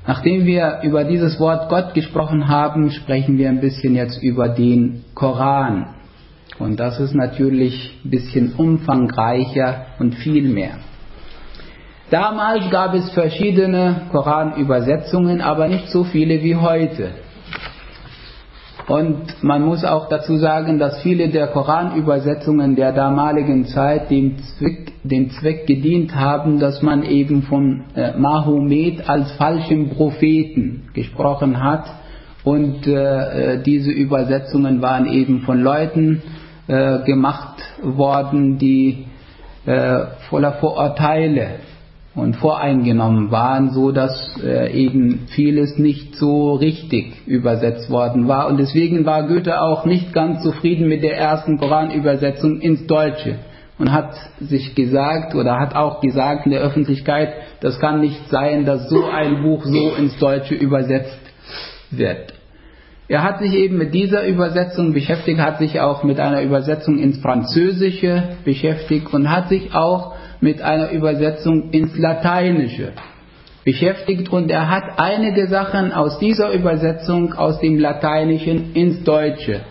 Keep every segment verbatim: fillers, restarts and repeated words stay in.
Nachdem wir über dieses Wort Gott gesprochen haben, sprechen wir ein bisschen jetzt über den Koran. Und das ist natürlich ein bisschen umfangreicher und viel mehr. Damals gab es verschiedene Koranübersetzungen, aber nicht so viele wie heute. Und man muss auch dazu sagen, dass viele der Koranübersetzungen der damaligen Zeit dem Zweck, dem Zweck gedient haben, dass man eben von äh, Mahomet als falschem Propheten gesprochen hat. Und äh, diese Übersetzungen waren eben von Leuten äh, gemacht worden, die äh, voller Vorurteile und voreingenommen waren, so dass äh, eben vieles nicht so richtig übersetzt worden war. Und deswegen war Goethe auch nicht ganz zufrieden mit der ersten Koranübersetzung ins Deutsche und hat sich gesagt oder hat auch gesagt in der Öffentlichkeit, das kann nicht sein, dass so ein Buch so ins Deutsche übersetzt wird. Er hat sich eben mit dieser Übersetzung beschäftigt, hat sich auch mit einer Übersetzung ins Französische beschäftigt und hat sich auch mit einer Übersetzung ins Lateinische beschäftigt. Und er hat einige Sachen aus dieser Übersetzung aus dem Lateinischen ins Deutsche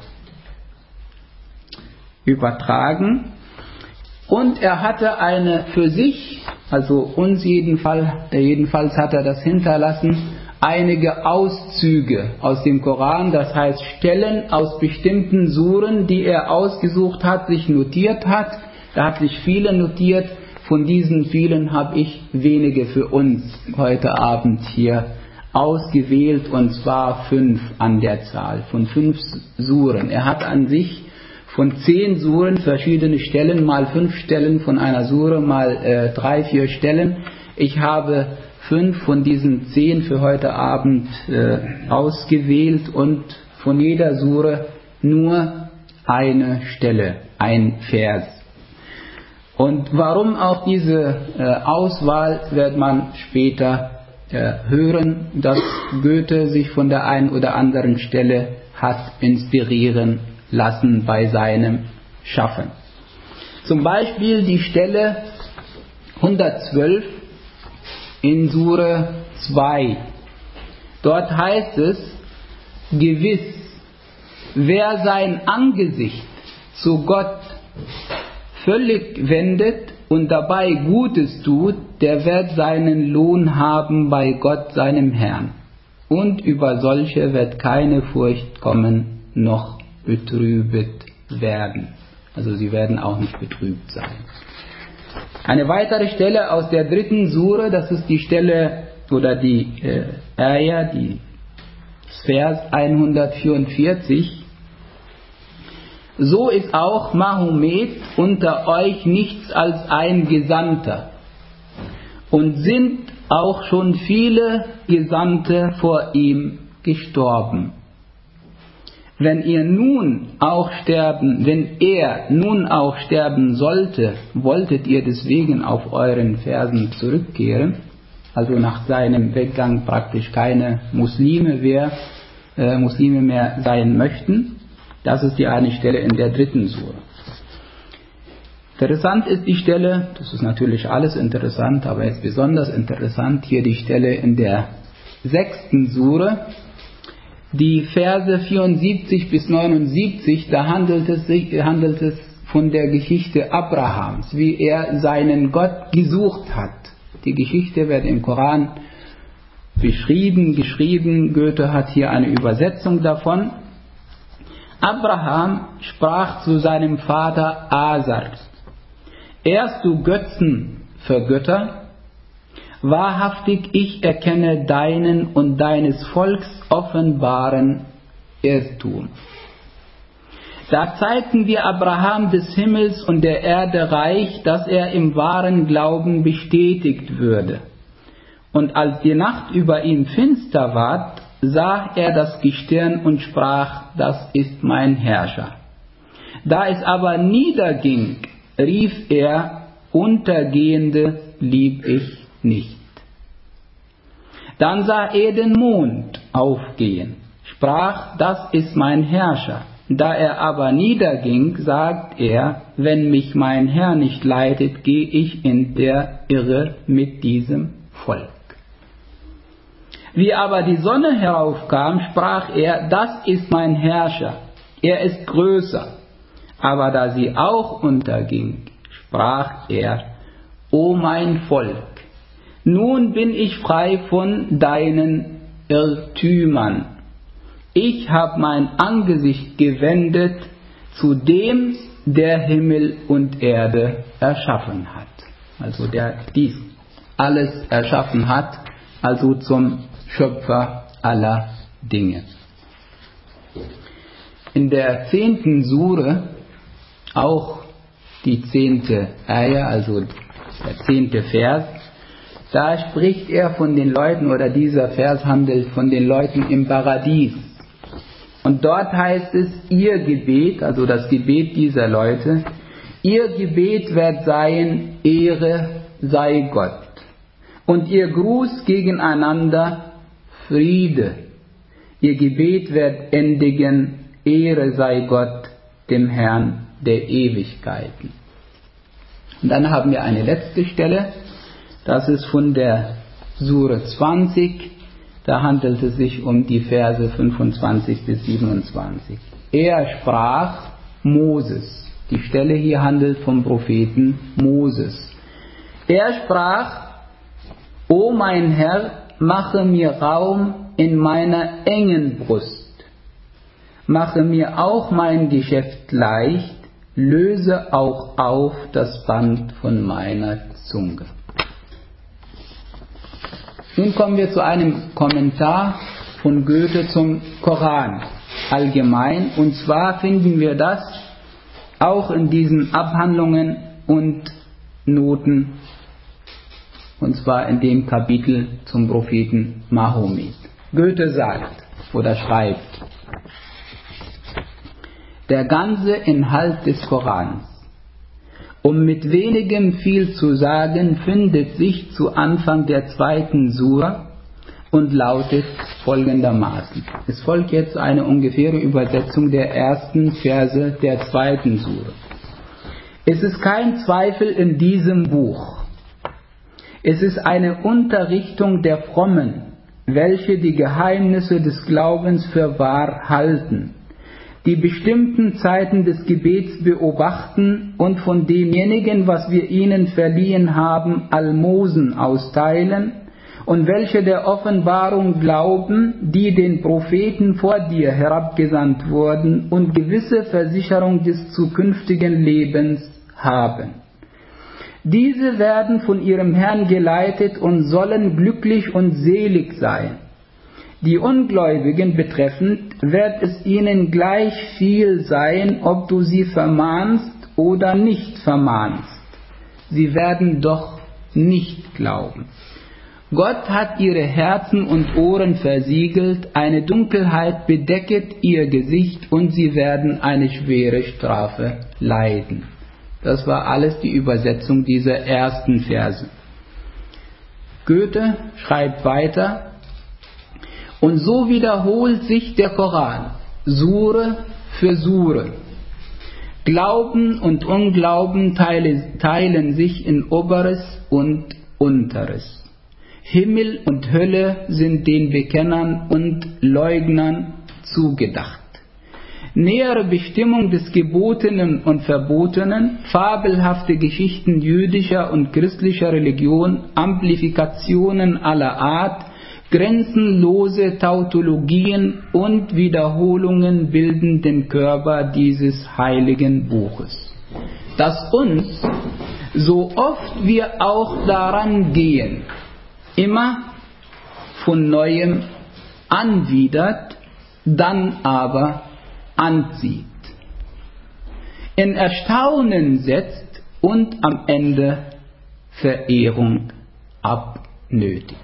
übertragen. Und er hatte eine für sich, also uns jedenfalls, jedenfalls hat er das hinterlassen, einige Auszüge aus dem Koran, das heißt Stellen aus bestimmten Suren, die er ausgesucht hat, sich notiert hat. Er hat sich viele notiert. Von diesen vielen habe ich wenige für uns heute Abend hier ausgewählt, und zwar fünf an der Zahl, von fünf Suren. Er hat an sich von zehn Suren verschiedene Stellen, mal fünf Stellen von einer Sure, mal äh, drei, vier Stellen. Ich habe fünf von diesen zehn für heute Abend äh, ausgewählt und von jeder Sure nur eine Stelle, ein Vers. Und warum auch diese äh, Auswahl, wird man später äh, hören, dass Goethe sich von der einen oder anderen Stelle hat inspirieren lassen bei seinem Schaffen. Zum Beispiel die Stelle hundertzwölf in Sure zwei. Dort heißt es: Gewiss, wer sein Angesicht zu Gott völlig wendet und dabei Gutes tut, der wird seinen Lohn haben bei Gott, seinem Herrn. Und über solche wird keine Furcht kommen, noch betrübet werden. Also sie werden auch nicht betrübt sein. Eine weitere Stelle aus der dritten Sure, das ist die Stelle oder die äh, Ayah, die Vers hundertvierundvierzig. So ist auch Mahomet unter euch nichts als ein Gesandter. Und sind auch schon viele Gesandte vor ihm gestorben. Wenn ihr nun auch sterben, wenn er nun auch sterben sollte, wolltet ihr deswegen auf euren Fersen zurückkehren, also nach seinem Weggang praktisch keine Muslime mehr, äh, Muslime mehr sein möchten. Das ist die eine Stelle in der dritten Sure. Interessant ist die Stelle, das ist natürlich alles interessant, aber jetzt besonders interessant hier die Stelle in der sechsten Sure, die Verse vierundsiebzig bis neunundsiebzig, da handelt es, sich, handelt es von der Geschichte Abrahams, wie er seinen Gott gesucht hat. Die Geschichte wird im Koran beschrieben, geschrieben, Goethe hat hier eine Übersetzung davon. Abraham sprach zu seinem Vater Azar: Ehrst du Götzen für Götter? Wahrhaftig, ich erkenne deinen und deines Volks offenbaren Irrtum. Da zeigten wir Abraham des Himmels und der Erde Reich, dass er im wahren Glauben bestätigt würde. Und als die Nacht über ihm finster ward, sah er das Gestirn und sprach: Das ist mein Herrscher. Da es aber niederging, rief er: Untergehende lieb ich nicht. Dann sah er den Mond aufgehen, sprach: Das ist mein Herrscher. Da er aber niederging, sagt er: Wenn mich mein Herr nicht leitet, gehe ich in der Irre mit diesem Volk. Wie aber die Sonne heraufkam, sprach er, das ist mein Herrscher, er ist größer. Aber da sie auch unterging, sprach er, O mein Volk, nun bin ich frei von deinen Irrtümern. Ich habe mein Angesicht gewendet zu dem, der Himmel und Erde erschaffen hat. Also der dies alles erschaffen hat, also zum Schöpfer aller Dinge. In der zehnten Sure, auch die zehnte Eier, also der zehnte Vers, da spricht er von den Leuten, oder dieser Vers handelt von den Leuten im Paradies. Und dort heißt es, ihr Gebet, also das Gebet dieser Leute, ihr Gebet wird sein, Ehre sei Gott. Und ihr Gruß gegeneinander, Friede. Ihr Gebet wird endigen, Ehre sei Gott, dem Herrn der Ewigkeiten. Und dann haben wir eine letzte Stelle, das ist von der Sure zwanzig, da handelt es sich um die Verse fünfundzwanzig bis siebenundzwanzig. Er sprach, Moses, die Stelle hier handelt vom Propheten Moses. Er sprach, O mein Herr, mache mir Raum in meiner engen Brust, mache mir auch mein Geschäft leicht, löse auch auf das Band von meiner Zunge. Nun kommen wir zu einem Kommentar von Goethe zum Koran allgemein, und zwar finden wir das auch in diesen Abhandlungen und Noten, und zwar in dem Kapitel zum Propheten Mahomet. Goethe sagt oder schreibt, der ganze Inhalt des Korans, um mit wenigem viel zu sagen, findet sich zu Anfang der zweiten Sure und lautet folgendermaßen. Es folgt jetzt eine ungefähre Übersetzung der ersten Verse der zweiten Sure. Es ist kein Zweifel in diesem Buch. Es ist eine Unterrichtung der Frommen, welche die Geheimnisse des Glaubens für wahr halten, die bestimmten Zeiten des Gebets beobachten und von demjenigen, was wir ihnen verliehen haben, Almosen austeilen, und welche der Offenbarung glauben, die den Propheten vor dir herabgesandt wurden und gewisse Versicherung des zukünftigen Lebens haben. Diese werden von ihrem Herrn geleitet und sollen glücklich und selig sein. Die Ungläubigen betreffend wird es ihnen gleich viel sein, ob du sie vermahnst oder nicht vermahnst. Sie werden doch nicht glauben. Gott hat ihre Herzen und Ohren versiegelt, eine Dunkelheit bedecket ihr Gesicht und sie werden eine schwere Strafe leiden. Das war alles die Übersetzung dieser ersten Verse. Goethe schreibt weiter, und so wiederholt sich der Koran, Sure für Sure. Glauben und Unglauben teilen, teilen sich in Oberes und Unteres. Himmel und Hölle sind den Bekennern und Leugnern zugedacht. Nähere Bestimmung des Gebotenen und Verbotenen, fabelhafte Geschichten jüdischer und christlicher Religion, Amplifikationen aller Art, grenzenlose Tautologien und Wiederholungen bilden den Körper dieses heiligen Buches, das uns, so oft wir auch daran gehen, immer von Neuem anwidert, dann aber anzieht, in Erstaunen setzt und am Ende Verehrung abnötigt.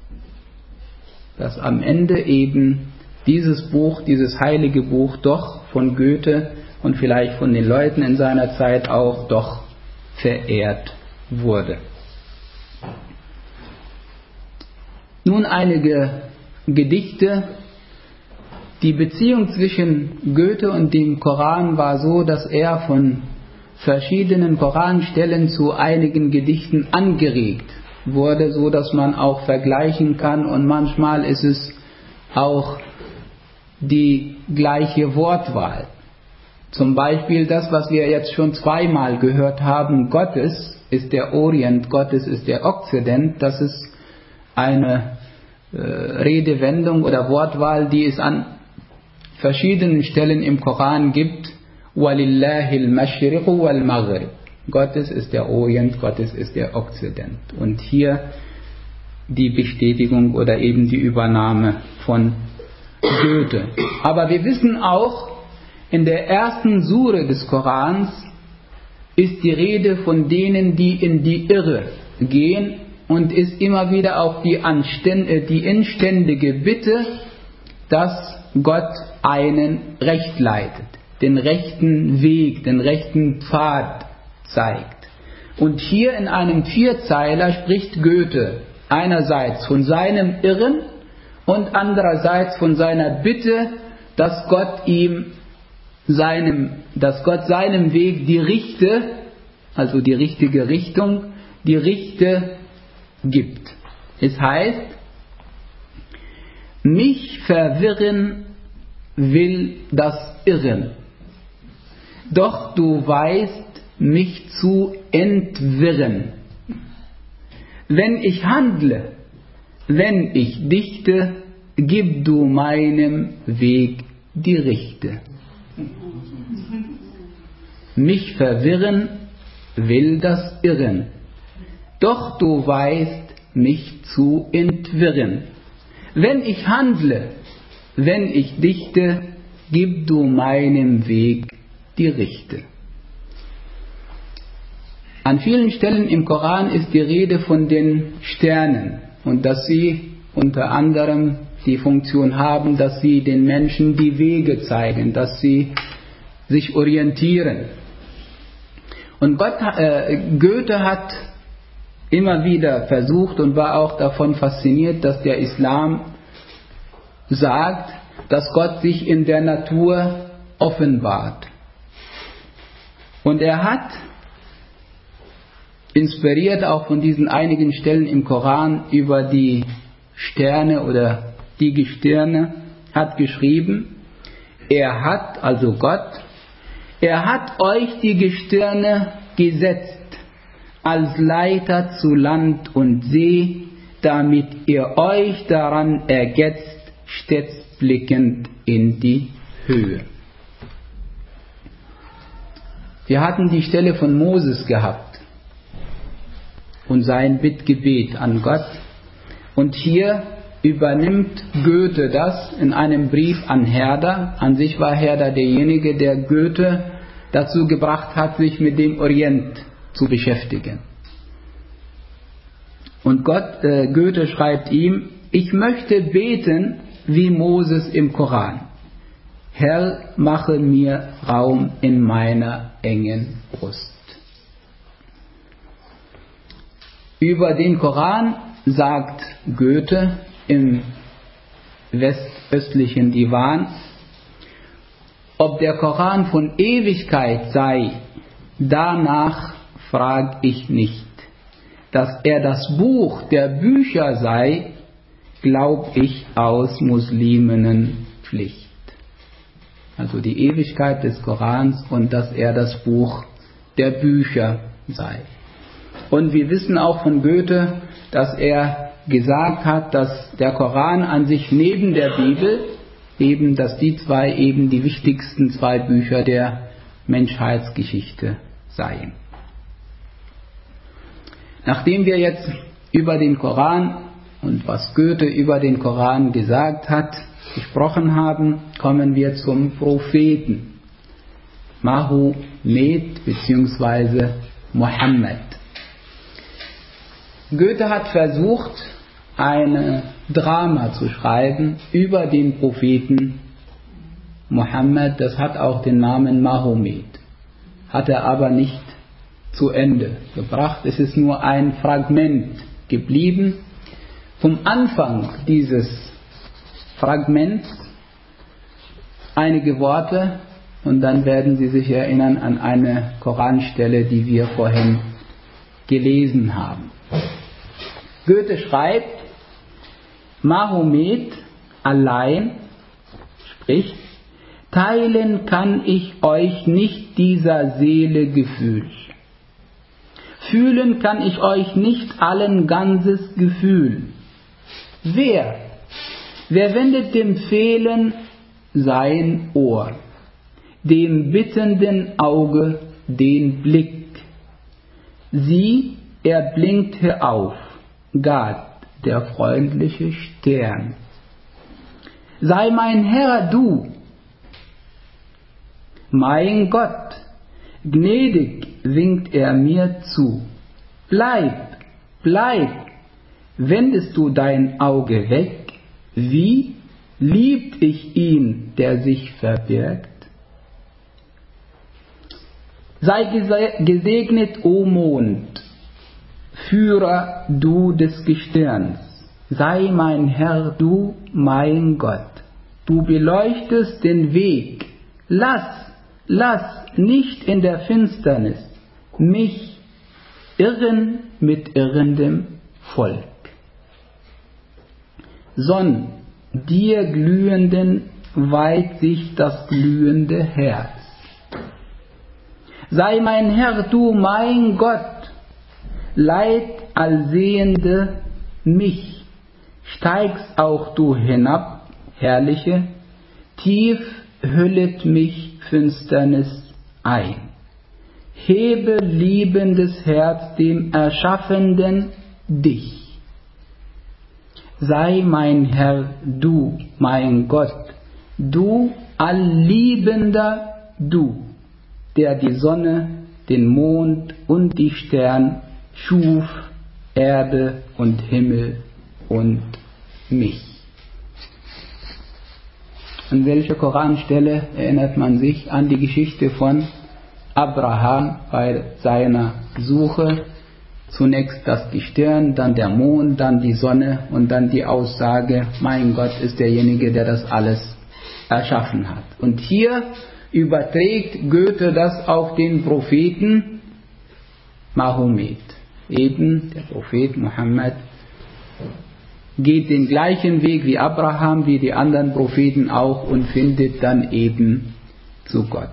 Dass am Ende eben dieses Buch, dieses heilige Buch doch von Goethe und vielleicht von den Leuten in seiner Zeit auch doch verehrt wurde. Nun einige Gedichte. Die Beziehung zwischen Goethe und dem Koran war so, dass er von verschiedenen Koranstellen zu einigen Gedichten angeregt wurde, so dass man auch vergleichen kann, und manchmal ist es auch die gleiche Wortwahl. Zum Beispiel das, was wir jetzt schon zweimal gehört haben: Gottes ist der Orient, Gottes ist der Okzident. Das ist eine äh, Redewendung oder Wortwahl, die es an verschiedenen Stellen im Koran gibt. Walillahil Mashriqu wal Maghrib. Gottes ist der Orient, Gottes ist der Okzident. Und hier die Bestätigung oder eben die Übernahme von Goethe. Aber wir wissen auch, in der ersten Sure des Korans ist die Rede von denen, die in die Irre gehen, und ist immer wieder auch die, die inständige Bitte, dass Gott einen recht leitet, den rechten Weg, den rechten Pfad zeigt. Und hier in einem Vierzeiler spricht Goethe einerseits von seinem Irren und andererseits von seiner Bitte, dass Gott ihm seinem, dass Gott seinem Weg die Richte, also die richtige Richtung, die Richte gibt. Es heißt, mich verwirren will das Irren, doch du weißt, mich zu entwirren. Wenn ich handle, wenn ich dichte, gib du meinem Weg die Richte. Mich verwirren will das Irren, doch du weißt, mich zu entwirren. Wenn ich handle, wenn ich dichte, gib du meinem Weg die Richte. An vielen Stellen im Koran ist die Rede von den Sternen und dass sie unter anderem die Funktion haben, dass sie den Menschen die Wege zeigen, dass sie sich orientieren. Und Gott, äh, Goethe hat immer wieder versucht und war auch davon fasziniert, dass der Islam sagt, dass Gott sich in der Natur offenbart. Und er hat, inspiriert auch von diesen einigen Stellen im Koran über die Sterne oder die Gestirne, hat geschrieben, er hat, also Gott, er hat euch die Gestirne gesetzt als Leiter zu Land und See, damit ihr euch daran ergetzt, stets blickend in die Höhe. Wir hatten die Stelle von Moses gehabt und sein Bittgebet an Gott. Und hier übernimmt Goethe das in einem Brief an Herder. An sich war Herder derjenige, der Goethe dazu gebracht hat, sich mit dem Orient zu beschäftigen. Und Gott, äh, Goethe schreibt ihm, ich möchte beten wie Moses im Koran. Herr, mache mir Raum in meiner engen Brust. Über den Koran sagt Goethe im westöstlichen Divan, ob der Koran von Ewigkeit sei, danach frag ich nicht. Dass er das Buch der Bücher sei, glaub ich aus Musliminnenpflicht. Also die Ewigkeit des Korans und dass er das Buch der Bücher sei. Und wir wissen auch von Goethe, dass er gesagt hat, dass der Koran an sich neben der Bibel, eben, dass die zwei eben die wichtigsten zwei Bücher der Menschheitsgeschichte seien. Nachdem wir jetzt über den Koran und was Goethe über den Koran gesagt hat, gesprochen haben, kommen wir zum Propheten Mahomet bzw. Mohammed. Goethe hat versucht, ein Drama zu schreiben über den Propheten Mohammed. Das hat auch den Namen Mahomet, hat er aber nicht zu Ende gebracht. Es ist nur ein Fragment geblieben. Vom Anfang dieses Fragments einige Worte und dann werden Sie sich erinnern an eine Koranstelle, die wir vorhin gelesen haben. Goethe schreibt, Mahomet allein spricht, teilen kann ich euch nicht dieser Seele Gefühl. Fühlen kann ich euch nicht allen ganzes Gefühl. Wer? Wer wendet dem Fehlen sein Ohr, dem bittenden Auge den Blick? Sieh, er blinkte auf, Gott, der freundliche Stern. Sei mein Herr, du, mein Gott, gnädig winkt er mir zu. Bleib, bleib, wendest du dein Auge weg, wie liebt ich ihn, der sich verbirgt? Sei gesegnet, o Mond, Führer du des Gestirns, sei mein Herr, du, mein Gott, du beleuchtest den Weg, lass, lass nicht in der Finsternis mich irren mit irrendem Volk. Sonn, dir glühenden weiht sich das glühende Herz. Sei mein Herr, du mein Gott, Leid allsehende mich, steigst auch du hinab, Herrliche, tief hüllet mich Finsternis ein. Hebe liebendes Herz dem Erschaffenden dich. Sei mein Herr, du, mein Gott, du allliebender, du, der die Sonne, den Mond und die Stern schuf, Erde und Himmel und mich. An welcher Koranstelle erinnert man sich an die Geschichte von Abraham bei seiner Suche? Zunächst das Gestirn, dann der Mond, dann die Sonne und dann die Aussage, mein Gott ist derjenige, der das alles erschaffen hat. Und hier überträgt Goethe das auf den Propheten Mahomet. Eben der Prophet Mohammed geht den gleichen Weg wie Abraham, wie die anderen Propheten auch, und findet dann eben zu Gott.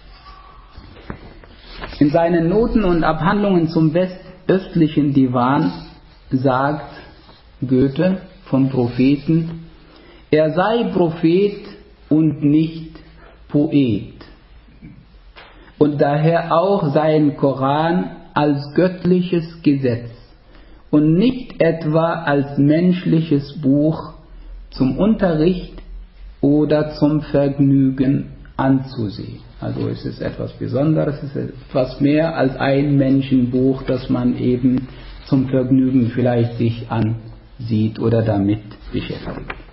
In seinen Noten und Abhandlungen zum westöstlichen Divan sagt Goethe vom Propheten, er sei Prophet und nicht Poet und daher auch sein Koran als göttliches Gesetz und nicht etwa als menschliches Buch zum Unterricht oder zum Vergnügen anzusehen. Also es ist etwas Besonderes, es ist etwas mehr als ein Menschenbuch, das man eben zum Vergnügen vielleicht sich ansieht oder damit beschäftigt.